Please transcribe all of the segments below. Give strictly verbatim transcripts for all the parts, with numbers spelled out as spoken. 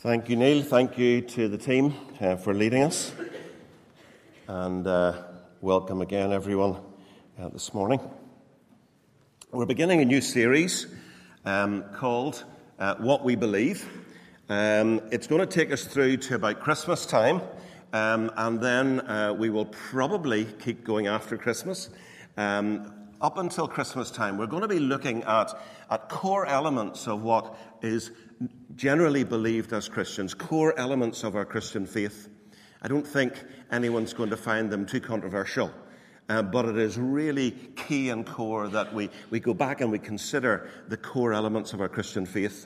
Thank you, Neil. Thank you to the team uh, for leading us. And uh, welcome again, everyone, uh, this morning. We're beginning a new series um, called uh, What We Believe. Um, it's going to take us through to about Christmas time, um, and then uh, we will probably keep going after Christmas. Um, up until Christmas time, we're going to be looking at, at core elements of what is generally believed as Christians, core elements of our Christian faith. I don't think anyone's going to find them too controversial, uh, but it is really key and core that we, we go back and we consider the core elements of our Christian faith.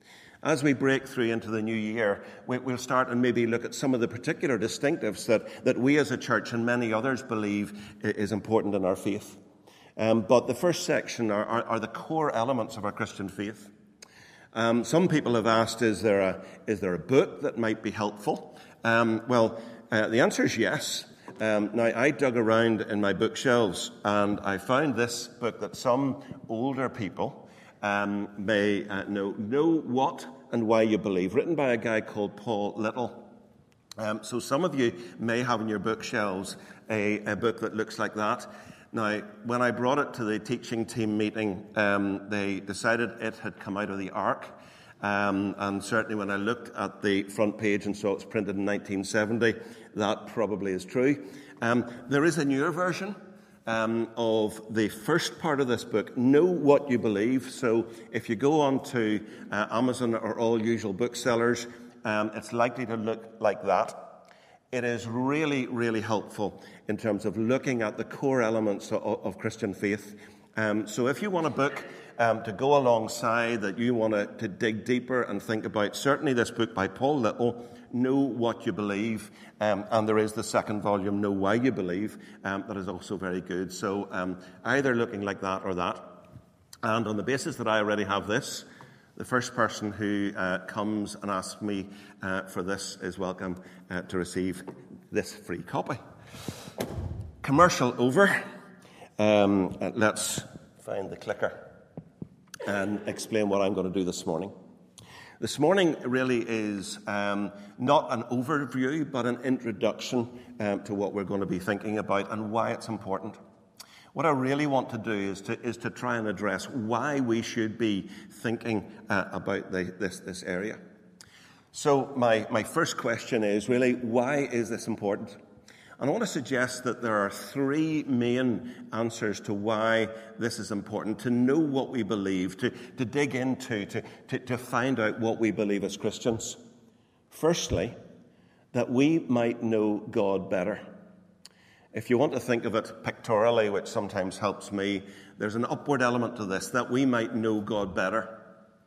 As we break through into the new year, we, we'll start and maybe look at some of the particular distinctives that, that we as a church and many others believe is important in our faith. Um, but the first section are, are, are the core elements of our Christian faith. Um, some people have asked, is there a, is there a book that might be helpful? Um, well, uh, the answer is yes. Um, now, I dug around in my bookshelves and I found this book that some older people um, may uh, know, Know What and Why You Believe, written by a guy called Paul Little. Um, so some of you may have in your bookshelves a, a book that looks like that. Now, when I brought it to the teaching team meeting, um, they decided it had come out of the Ark. Um, and certainly when I looked at the front page and saw it's printed in nineteen seventy, that probably is true. Um, there is a newer version um, of the first part of this book, Know What You Believe. So if you go on to uh, Amazon or all usual booksellers, um, it's likely to look like that. It is really, really helpful in terms of looking at the core elements of, of Christian faith. Um, so if you want a book um, to go alongside, that you want to, to dig deeper and think about, certainly this book by Paul Little, Know What You Believe, um, and there is the second volume, Know Why You Believe, um, that is also very good. So um, either looking like that or that. And on the basis that I already have this, the first person who uh, comes and asks me uh, for this is welcome uh, to receive this free copy. Commercial over. Um, uh, let's find the clicker and explain what I'm going to do this morning. This morning really is um, not an overview, but an introduction um, to what we're going to be thinking about and why it's important. What I really want to do is to is to try and address why we should be thinking uh, about the, this this area. So my, my first question is really, why is this important? And I want to suggest that there are three main answers to why this is important, to know what we believe, to, to dig into, to, to, to find out what we believe as Christians. Firstly, that we might know God better. If you want to think of it pictorially, which sometimes helps me, there's an upward element to this, that we might know God better.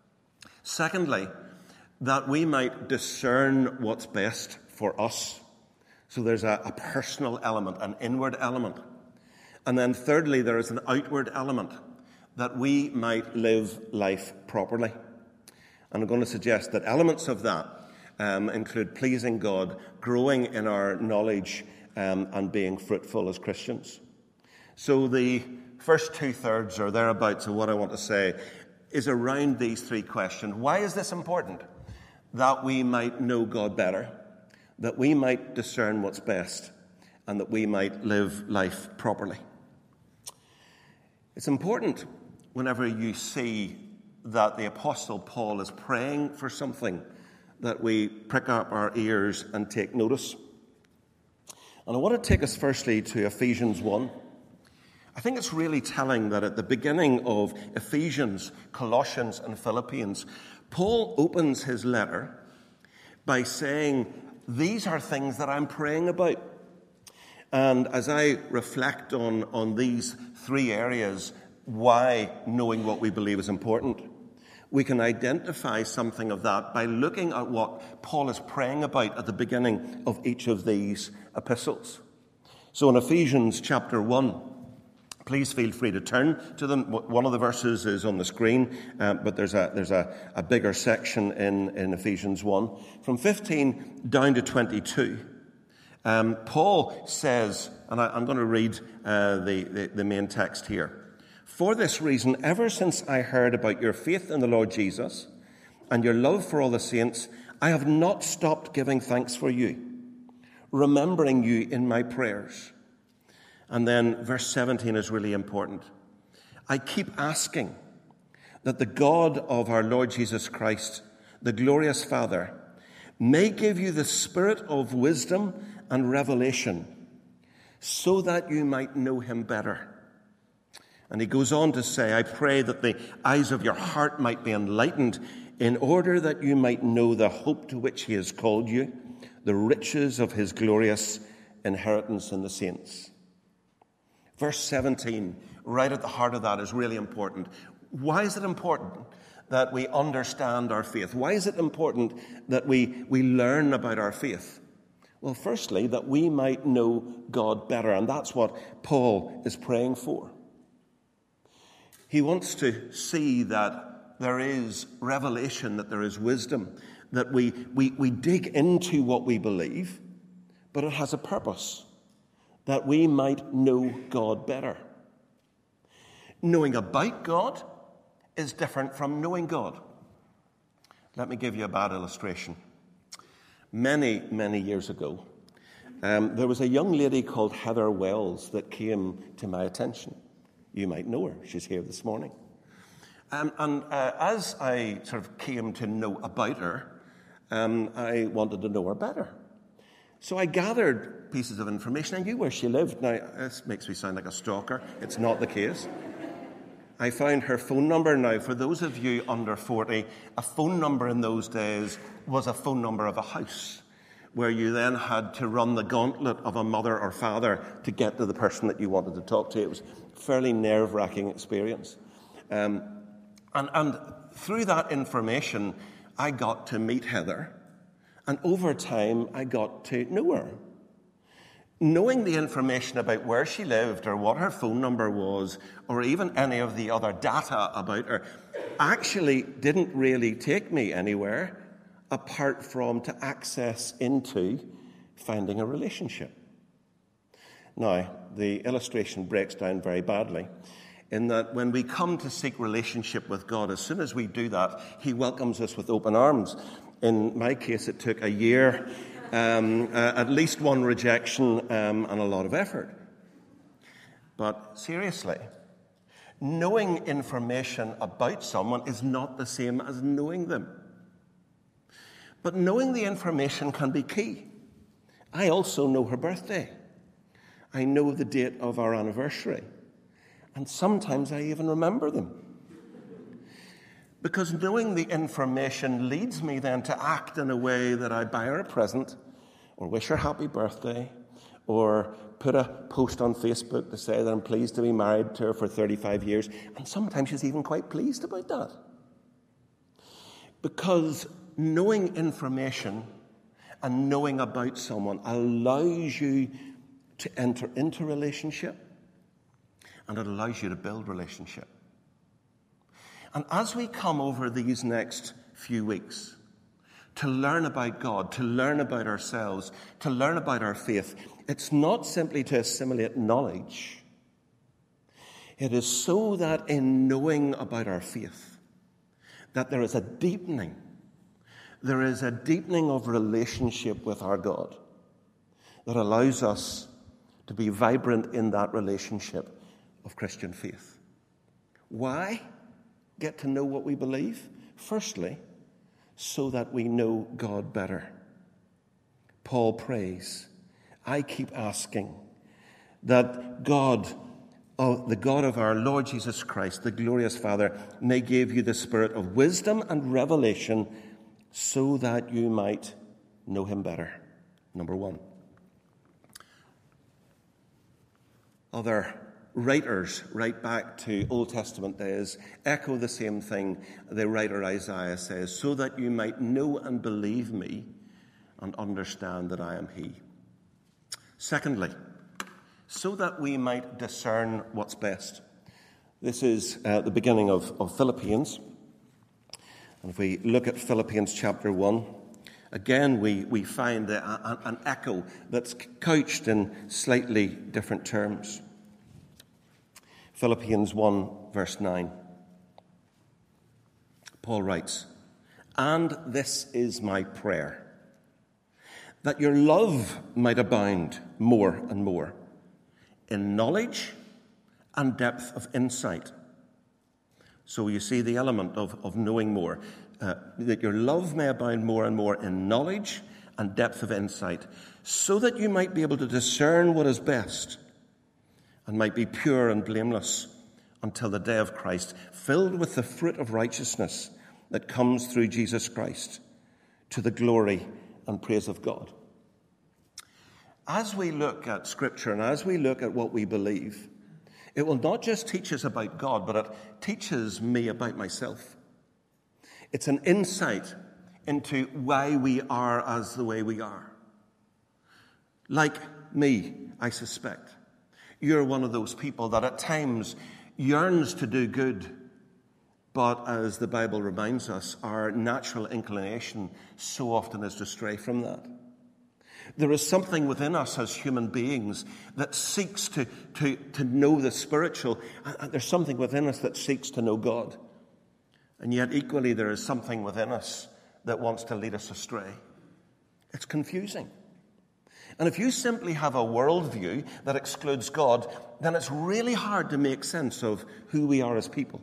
Secondly, that we might discern what's best for us. So there's a, a personal element, an inward element. And then thirdly, there is an outward element, that we might live life properly. And I'm going to suggest that elements of that um, include pleasing God, growing in our knowledge, Um, and being fruitful as Christians. So the first two-thirds or thereabouts of what I want to say is around these three questions. Why is this important? That we might know God better, that we might discern what's best, and that we might live life properly. It's important whenever you see that the Apostle Paul is praying for something that we prick up our ears and take notice. And I want to take us firstly to Ephesians one. I think it's really telling that at the beginning of Ephesians, Colossians, and Philippians, Paul opens his letter by saying, these are things that I'm praying about. And as I reflect on, on these three areas, why knowing what we believe is important, we can identify something of that by looking at what Paul is praying about at the beginning of each of these epistles. So in Ephesians chapter one, please feel free to turn to them. One of the verses is on the screen, uh, but there's a there's a, a bigger section in, in Ephesians one. From fifteen down to twenty-two, um, Paul says, and I, I'm going to read uh, the, the, the main text here. For this reason, ever since I heard about your faith in the Lord Jesus and your love for all the saints, I have not stopped giving thanks for you, remembering you in my prayers. And then verse seventeen is really important. I keep asking that the God of our Lord Jesus Christ, the glorious Father, may give you the spirit of wisdom and revelation so that you might know him better. And he goes on to say, I pray that the eyes of your heart might be enlightened in order that you might know the hope to which he has called you, the riches of his glorious inheritance in the saints. Verse seventeen, right at the heart of that, is really important. Why is it important that we understand our faith? Why is it important that we, we learn about our faith? Well, firstly, that we might know God better, and that's what Paul is praying for. He wants to see that there is revelation, that there is wisdom, that we, we, we dig into what we believe, but it has a purpose, that we might know God better. Knowing about God is different from knowing God. Let me give you a bad illustration. Many, many years ago, um, there was a young lady called Heather Wells that came to my attention. You might know her. She's here this morning. Um, and uh, as I sort of came to know about her, um, I wanted to know her better. So I gathered pieces of information. I knew where she lived. Now, this makes me sound like a stalker. It's not the case. I found her phone number. Now, for those of you under forty, a phone number in those days was a phone number of a house, where you then had to run the gauntlet of a mother or father to get to the person that you wanted to talk to. It was a fairly nerve-wracking experience. Um, and, and through that information, I got to meet Heather, and over time, I got to know her. Knowing the information about where she lived or what her phone number was or even any of the other data about her actually didn't really take me anywhere apart from to access into finding a relationship. Now, the illustration breaks down very badly in that when we come to seek relationship with God, as soon as we do that, he welcomes us with open arms. In my case, it took a year Um, uh, at least one rejection um, and a lot of effort. But seriously, knowing information about someone is not the same as knowing them. But knowing the information can be key. I also know her birthday. I know the date of our anniversary. And sometimes I even remember them. Because knowing the information leads me then to act in a way that I buy her a present, or wish her happy birthday, or put a post on Facebook to say that I'm pleased to be married to her for thirty-five years. And sometimes she's even quite pleased about that. Because knowing information and knowing about someone allows you to enter into relationship, and it allows you to build relationship. And as we come over these next few weeks to learn about God, to learn about ourselves, to learn about our faith, it's not simply to assimilate knowledge. It is so that in knowing about our faith, that there is a deepening. There is a deepening of relationship with our God that allows us to be vibrant in that relationship of Christian faith. Why get to know what we believe? Firstly, so that we know God better. Paul prays, I keep asking that God, oh, the God of our Lord Jesus Christ, the glorious Father, may give you the spirit of wisdom and revelation so that you might know him better. Number one. Other writers, right back to Old Testament days, echo the same thing. The writer Isaiah says, so that you might know and believe me and understand that I am he. Secondly, so that we might discern what's best. This is uh, the beginning of, of Philippians. And if we look at Philippians chapter one, again we, we find a, a, an echo that's couched in slightly different terms. Philippians one, verse nine. Paul writes, And this is my prayer, that your love might abound more and more in knowledge and depth of insight. So you see the element of, of knowing more, uh, that your love may abound more and more in knowledge and depth of insight, so that you might be able to discern what is best and might be pure and blameless until the day of Christ, filled with the fruit of righteousness that comes through Jesus Christ, to the glory and praise of God. As we look at Scripture and as we look at what we believe, it will not just teach us about God, but it teaches me about myself. It's an insight into why we are as the way we are. Like me, I suspect, you're one of those people that at times yearns to do good, but as the Bible reminds us, our natural inclination so often is to stray from that. There is something within us as human beings that seeks to, to, to know the spiritual. And there's something within us that seeks to know God. And yet equally there is something within us that wants to lead us astray. It's confusing. And if you simply have a worldview that excludes God, then it's really hard to make sense of who we are as people.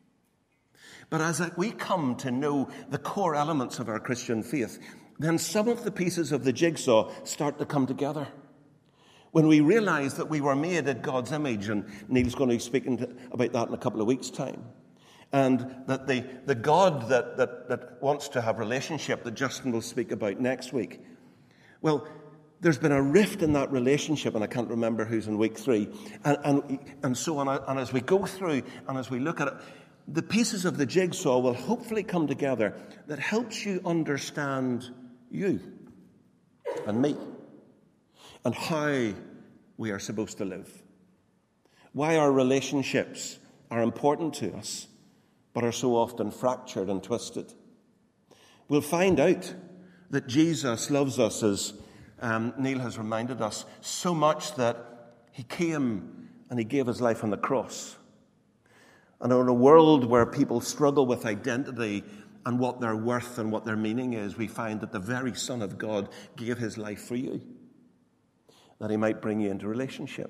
But as we come to know the core elements of our Christian faith, then some of the pieces of the jigsaw start to come together. When we realize that we were made in God's image, and Neil's going to be speaking to, about that in a couple of weeks' time, and that the, the God that, that, that wants to have relationship that Justin will speak about next week, well, there's been a rift in that relationship, and I can't remember who's in week three, and, and, and so on. And as we go through and as we look at it, the pieces of the jigsaw will hopefully come together that helps you understand you and me and how we are supposed to live. Why our relationships are important to us, but are so often fractured and twisted. We'll find out that Jesus loves us, as um, Neil has reminded us, so much that he came and he gave his life on the cross. And in a world where people struggle with identity and what their worth and what their meaning is, we find that the very Son of God gave his life for you, that he might bring you into relationship.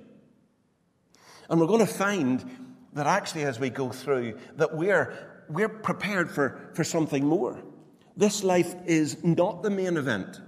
And we're going to find that actually as we go through, that we're, we're prepared for, for something more. This life is not the main event,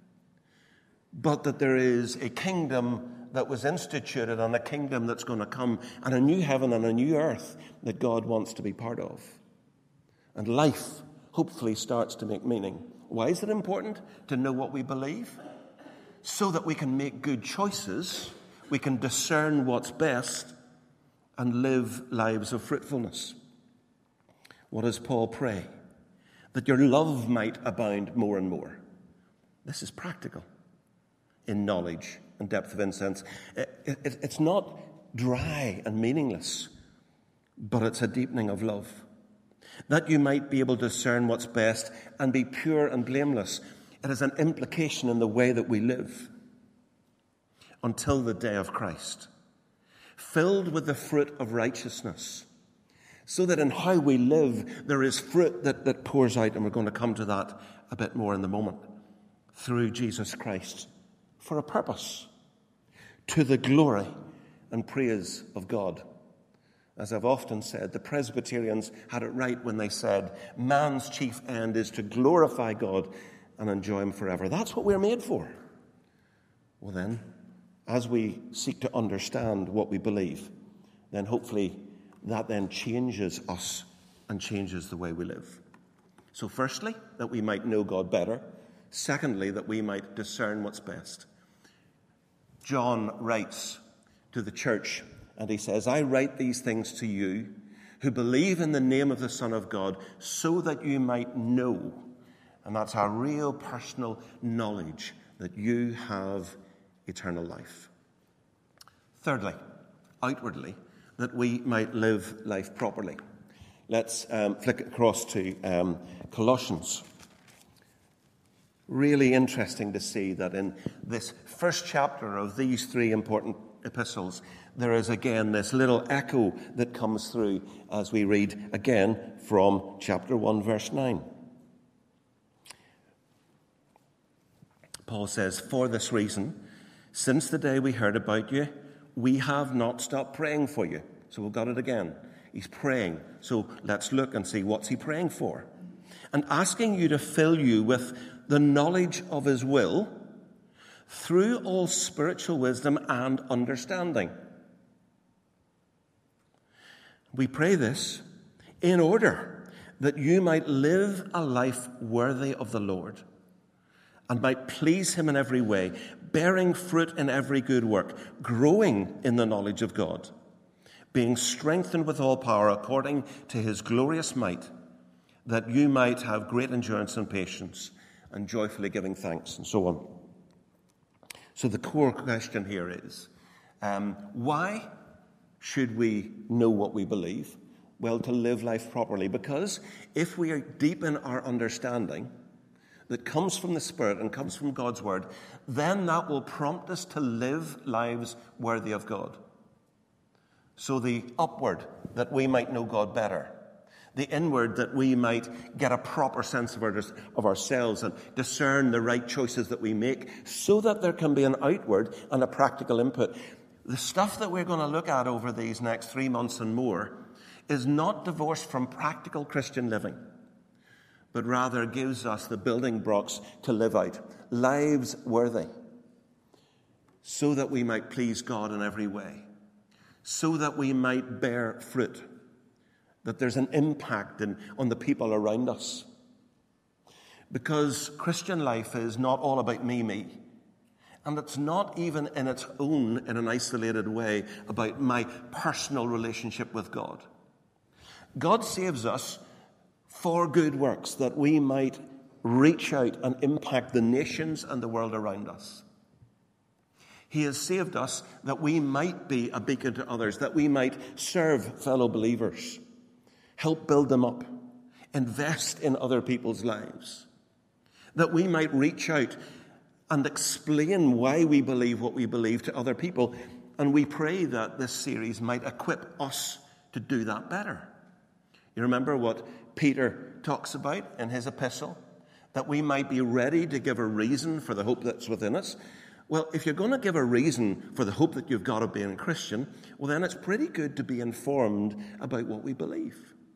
but that there is a kingdom that was instituted and a kingdom that's going to come, and a new heaven and a new earth that God wants to be part of. And life hopefully starts to make meaning. Why is it important to know what we believe? So that we can make good choices, we can discern what's best, and live lives of fruitfulness. What does Paul pray? That your love might abound more and more. This is practical in knowledge and depth of insight. It, it, it's not dry and meaningless, but it's a deepening of love. That you might be able to discern what's best and be pure and blameless. It is an implication in the way that we live until the day of Christ, filled with the fruit of righteousness, so that in how we live there is fruit that, that pours out, and we're going to come to that a bit more in the moment, through Jesus Christ, for a purpose, to the glory and praise of God. As I've often said, the Presbyterians had it right when they said, man's chief end is to glorify God and enjoy him forever. That's what we're made for. Well then, as we seek to understand what we believe, then hopefully that then changes us and changes the way we live. So firstly, that we might know God better. Secondly, that we might discern what's best. John writes to the church, and he says, I write these things to you who believe in the name of the Son of God, so that you might know, and that's our real personal knowledge, that you have eternal life. Thirdly, outwardly, that we might live life properly. Let's um, flick across to um, Colossians. Really interesting to see that in this first chapter of these three important epistles, there is again this little echo that comes through as we read again from chapter one, verse nine. Paul says, for this reason, since the day we heard about you, we have not stopped praying for you. So we've got it again. He's praying. So let's look and see what's he praying for. And asking you to fill you with the knowledge of his will through all spiritual wisdom and understanding. We pray this in order that you might live a life worthy of the Lord and might please him in every way, bearing fruit in every good work, growing in the knowledge of God, being strengthened with all power according to his glorious might, that you might have great endurance and patience, and joyfully giving thanks, and so on. So the core question here is, um, why should we know what we believe? Well, to live life properly. Because if we deepen our understanding that comes from the Spirit and comes from God's Word, then that will prompt us to live lives worthy of God. So the upward, that we might know God better. The inward, that we might get a proper sense of, our, of ourselves and discern the right choices that we make, so that there can be an outward and a practical input. The stuff that we're going to look at over these next three months and more is not divorced from practical Christian living, but rather gives us the building blocks to live out lives worthy, so that we might please God in every way, so that we might bear fruit, that there's an impact in, on the people around us. Because Christian life is not all about me, me. And it's not even in its own, in an isolated way, about my personal relationship with God. God saves us for good works, that we might reach out and impact the nations and the world around us. He has saved us that we might be a beacon to others, that we might serve fellow believers, help build them up, invest in other people's lives, that we might reach out and explain why we believe what we believe to other people. And we pray that this series might equip us to do that better. You remember what Peter talks about in his epistle? That we might be ready to give a reason for the hope that's within us. Well, if you're going to give a reason for the hope that you've got of being a Christian, well, then it's pretty good to be informed about what we believe,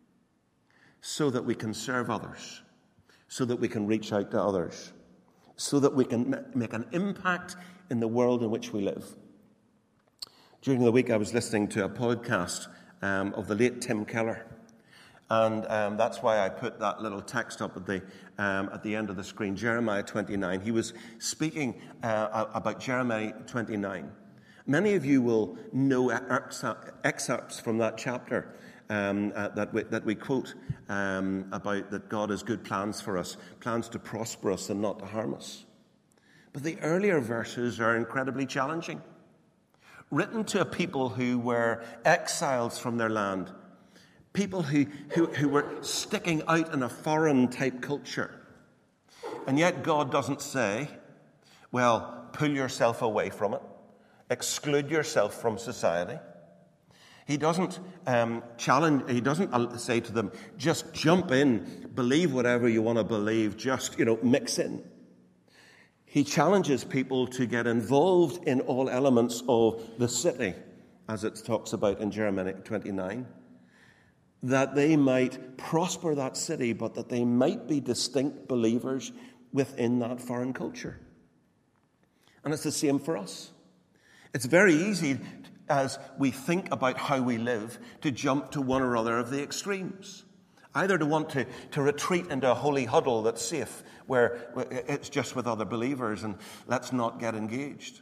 so that we can serve others, so that we can reach out to others, so that we can make an impact in the world in which we live. During the week, I was listening to a podcast um, of the late Tim Keller. And um, that's why I put that little text up at the um, at the end of the screen, Jeremiah twenty-nine. He was speaking uh, about Jeremiah twenty-nine. Many of you will know excerpts from that chapter um, uh, that, we, that we quote um, about that God has good plans for us, plans to prosper us and not to harm us. But the earlier verses are incredibly challenging. Written to a people who were exiles from their land, people who, who, who were sticking out in a foreign-type culture. And yet God doesn't say, well, pull yourself away from it, exclude yourself from society. He doesn't um, challenge, he doesn't say to them, just jump in, believe whatever you want to believe, just, you know, mix in. He challenges people to get involved in all elements of the city, as it talks about in Jeremiah twenty-nine. That they might prosper that city, but that they might be distinct believers within that foreign culture. And it's the same for us. It's very easy, as we think about how we live, to jump to one or other of the extremes. Either to want to, to retreat into a holy huddle that's safe, where it's just with other believers and let's not get engaged.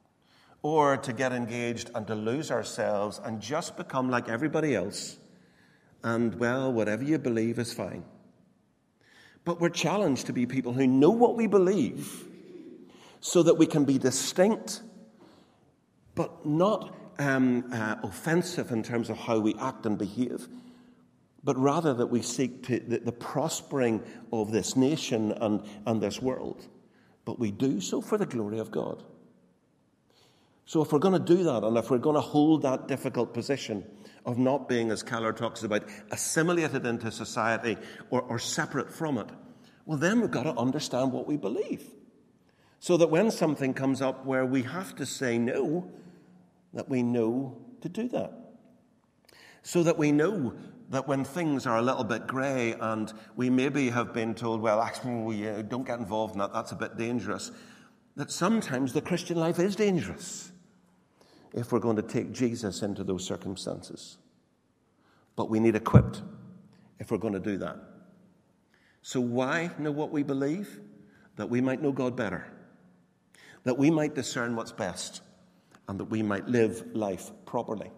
Or to get engaged and to lose ourselves and just become like everybody else. And, well, whatever you believe is fine. But we're challenged to be people who know what we believe so that we can be distinct, but not um, uh, offensive in terms of how we act and behave, but rather that we seek to, the, the prospering of this nation and, and this world. But we do so for the glory of God. So if we're going to do that, and if we're going to hold that difficult position of not being, as Keller talks about, assimilated into society or, or separate from it, well, then we've got to understand what we believe. So that when something comes up where we have to say no, that we know to do that. So that we know that when things are a little bit grey and we maybe have been told, well, actually, don't get involved in that, that's a bit dangerous, that sometimes the Christian life is dangerous if we're going to take Jesus into those circumstances. But we need equipped if we're going to do that. So why know what we believe? That we might know God better. That we might discern what's best. And that we might live life properly.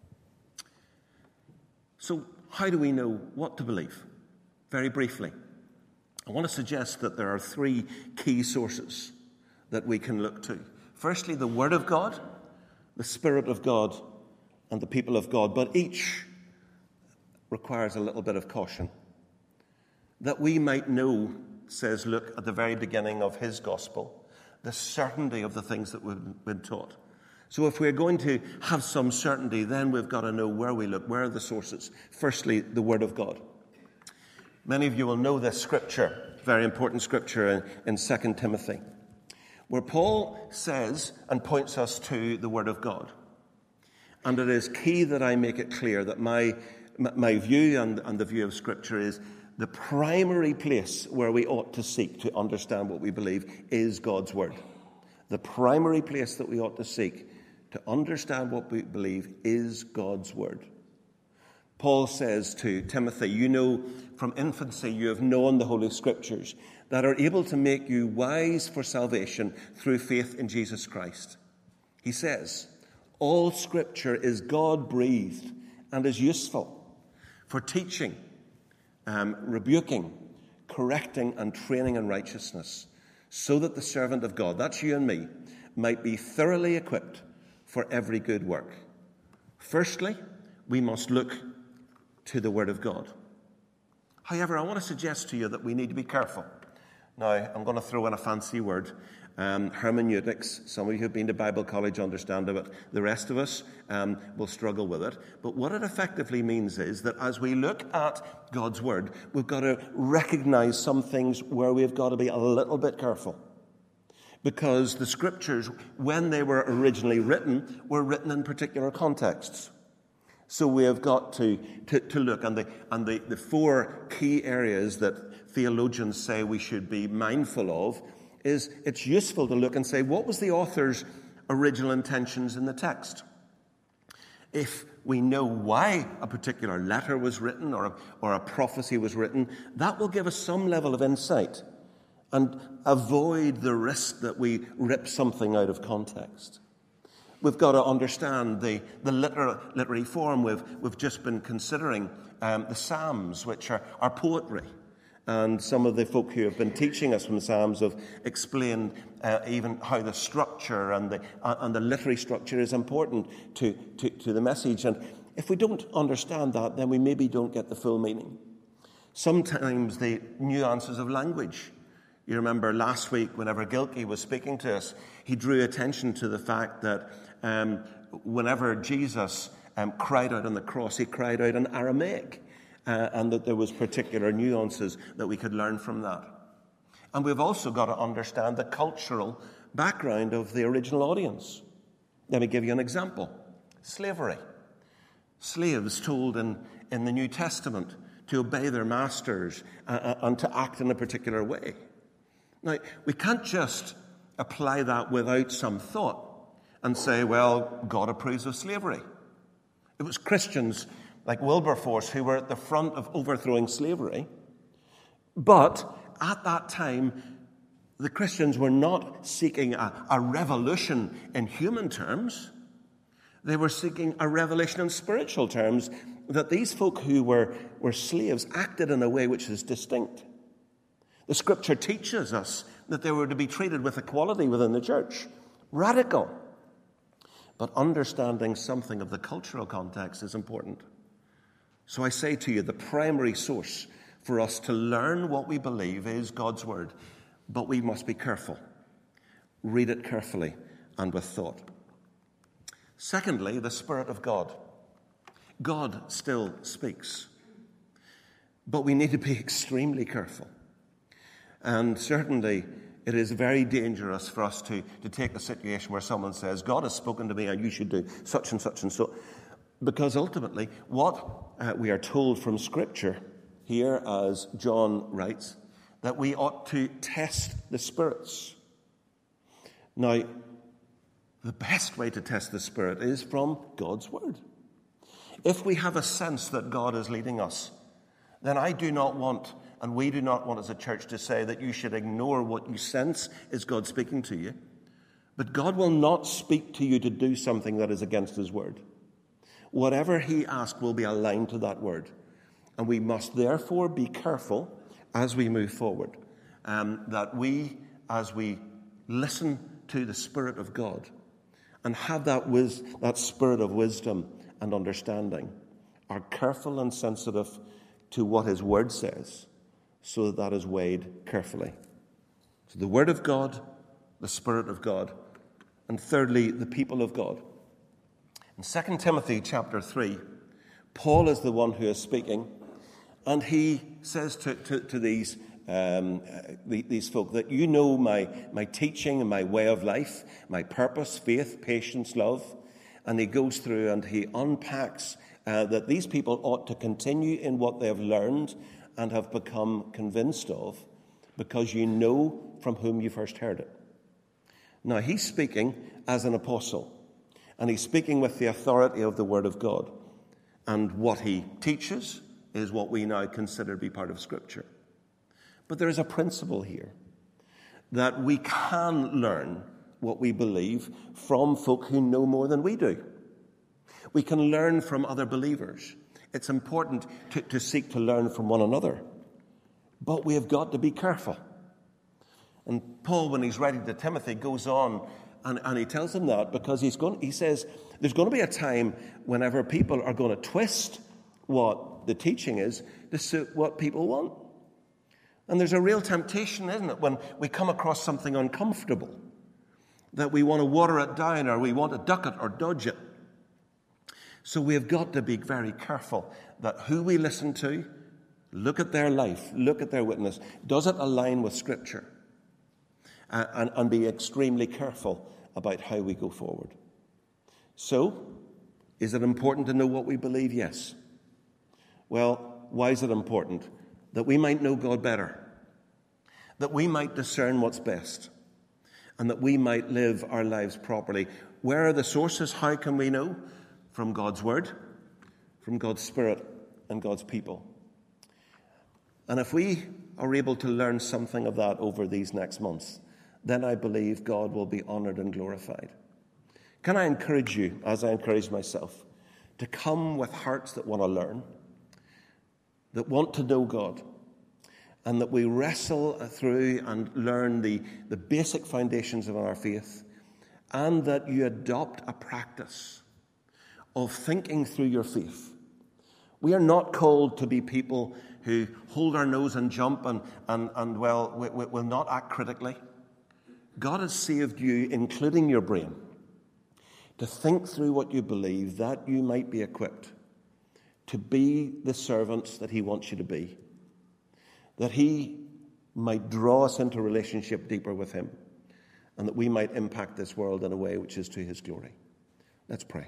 So how do we know what to believe? Very briefly, I want to suggest that there are three key sources that we can look to. Firstly, the Word of God, the Spirit of God, and the people of God. But each requires a little bit of caution. That we might know, says Luke at the very beginning of his gospel, the certainty of the things that we've been taught. So if we're going to have some certainty, then we've got to know where we look, where are the sources. Firstly, the Word of God. Many of you will know this scripture, very important scripture in, in Second Timothy, where Paul says and points us to the Word of God. And it is key that I make it clear that my, my view and, and the view of Scripture is the primary place where we ought to seek to understand what we believe is God's Word. The primary place that we ought to seek to understand what we believe is God's Word. Paul says to Timothy, you know from infancy you have known the Holy Scriptures that are able to make you wise for salvation through faith in Jesus Christ. He says, all Scripture is God-breathed and is useful for teaching, um, rebuking, correcting, and training in righteousness, so that the servant of God, that's you and me, might be thoroughly equipped for every good work. Firstly, we must look to the Word of God. However, I want to suggest to you that we need to be careful. Now, I'm going to throw in a fancy word, um, hermeneutics. Some of you who have been to Bible college understand it. The rest of us um, will struggle with it. But what it effectively means is that as we look at God's Word, we've got to recognize some things where we've got to be a little bit careful. Because the Scriptures, when they were originally written, were written in particular contexts. So we have got to, to, to look, and, the, and the, the four key areas that theologians say we should be mindful of is it's useful to look and say, what was the author's original intentions in the text? If we know why a particular letter was written or a, or a prophecy was written, that will give us some level of insight and avoid the risk that we rip something out of context. We've got to understand the, the liter- literary form. We've, we've just been considering um, the Psalms, which are, are poetry. And some of the folk who have been teaching us from the Psalms have explained uh, even how the structure and the, uh, and the literary structure is important to, to, to the message. And if we don't understand that, then we maybe don't get the full meaning. Sometimes the nuances of language. You remember last week, whenever Gilkey was speaking to us, he drew attention to the fact that um, whenever Jesus um, cried out on the cross, he cried out in Aramaic, uh, and that there was particular nuances that we could learn from that. And we've also got to understand the cultural background of the original audience. Let me give you an example. Slavery. Slaves told in, in the New Testament to obey their masters uh, and to act in a particular way. Now, we can't just apply that without some thought and say, well, God approves of slavery. It was Christians like Wilberforce who were at the front of overthrowing slavery. But at that time, the Christians were not seeking a, a revolution in human terms. They were seeking a revelation in spiritual terms, that these folk who were, were slaves acted in a way which is distinct. The Scripture teaches us that they were to be treated with equality within the church. Radical. But understanding something of the cultural context is important. So I say to you, the primary source for us to learn what we believe is God's Word. But we must be careful. Read it carefully and with thought. Secondly, the Spirit of God. God still speaks. But we need to be extremely careful. And certainly, it is very dangerous for us to, to take a situation where someone says, God has spoken to me and you should do such and such and so. Because ultimately, what uh, we are told from Scripture here, as John writes, that we ought to test the spirits. Now, the best way to test the Spirit is from God's Word. If we have a sense that God is leading us, then I do not want, and we do not want as a church, to say that you should ignore what you sense is God speaking to you. But God will not speak to you to do something that is against His Word. Whatever He asks will be aligned to that Word. And we must therefore be careful as we move forward, um, that we, as we listen to the Spirit of God and have that, wis- that spirit of wisdom and understanding, are careful and sensitive to what His Word says, so that that is weighed carefully. So the Word of God, the Spirit of God, and thirdly, the people of God. In Second Timothy chapter three, Paul is the one who is speaking, and he says to, to, to these, um, these folk that you know my, my teaching and my way of life, my purpose, faith, patience, love. And he goes through and he unpacks uh, that these people ought to continue in what they have learned and have become convinced of, because you know from whom you first heard it. Now, he's speaking as an apostle, and he's speaking with the authority of the Word of God. And what he teaches is what we now consider to be part of Scripture. But there is a principle here, that we can learn what we believe from folk who know more than we do. We can learn from other believers. It's important to, to seek to learn from one another. But we have got to be careful. And Paul, when he's writing to Timothy, goes on and, and he tells him that because he's going, he says there's going to be a time whenever people are going to twist what the teaching is to suit what people want. And there's a real temptation, isn't it, when we come across something uncomfortable, that we want to water it down or we want to duck it or dodge it. So we have got to be very careful that who we listen to, look at their life, look at their witness. Does it align with Scripture? Uh, and, and be extremely careful about how we go forward. So, is it important to know what we believe? Yes. Well, why is it important? That we might know God better. That we might discern what's best. And that we might live our lives properly. Where are the sources? How can we know? From God's Word, from God's Spirit, and God's people. And if we are able to learn something of that over these next months, then I believe God will be honoured and glorified. Can I encourage you, as I encourage myself, to come with hearts that want to learn, that want to know God, and that we wrestle through and learn the, the basic foundations of our faith, and that you adopt a practice of thinking through your faith. We are not called to be people who hold our nose and jump and, and, and well, we, we will not act critically. God has saved you, including your brain, to think through what you believe, that you might be equipped to be the servants that He wants you to be, that He might draw us into relationship deeper with Him, and that we might impact this world in a way which is to His glory. Let's pray.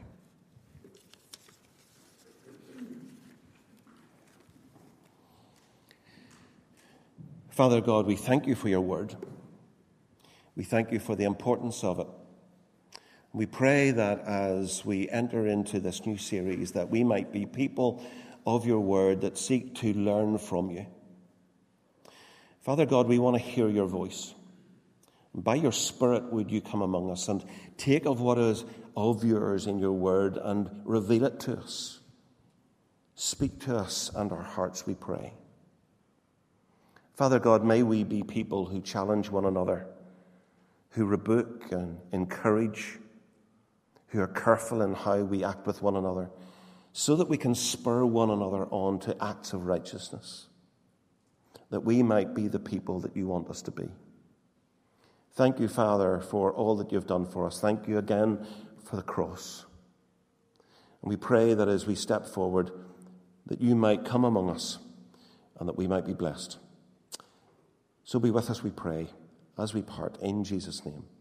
Father God, we thank you for your word. We thank you for the importance of it. We pray that as we enter into this new series, that we might be people of your word that seek to learn from you. Father God, we want to hear your voice. By your Spirit, would you come among us and take of what is of yours in your word and reveal it to us. Speak to us and our hearts, we pray. Father God, may we be people who challenge one another, who rebuke and encourage, who are careful in how we act with one another, so that we can spur one another on to acts of righteousness, that we might be the people that you want us to be. Thank you, Father, for all that you've done for us. Thank you again for the cross. And we pray that as we step forward, that you might come among us and that we might be blessed. So be with us, we pray, as we part in Jesus' name.